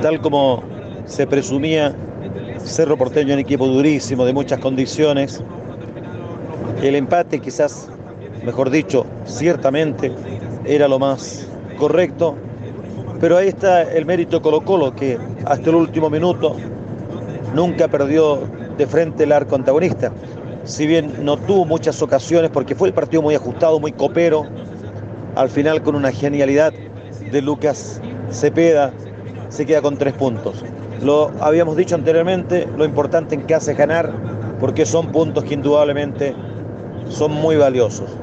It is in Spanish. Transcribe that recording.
Tal como se presumía, Cerro Porteño un equipo durísimo, de muchas condiciones. El empate quizás, mejor dicho, ciertamente era lo más correcto, pero ahí está el mérito de Colo-Colo, que hasta el último minuto nunca perdió de frente el arco antagonista. Si bien no tuvo muchas ocasiones, porque fue el partido muy ajustado, muy copero, al final con una genialidad de Lucas Cepeda se queda con 3 puntos. Lo habíamos dicho anteriormente, lo importante en casa es ganar, porque son puntos que indudablemente son muy valiosos.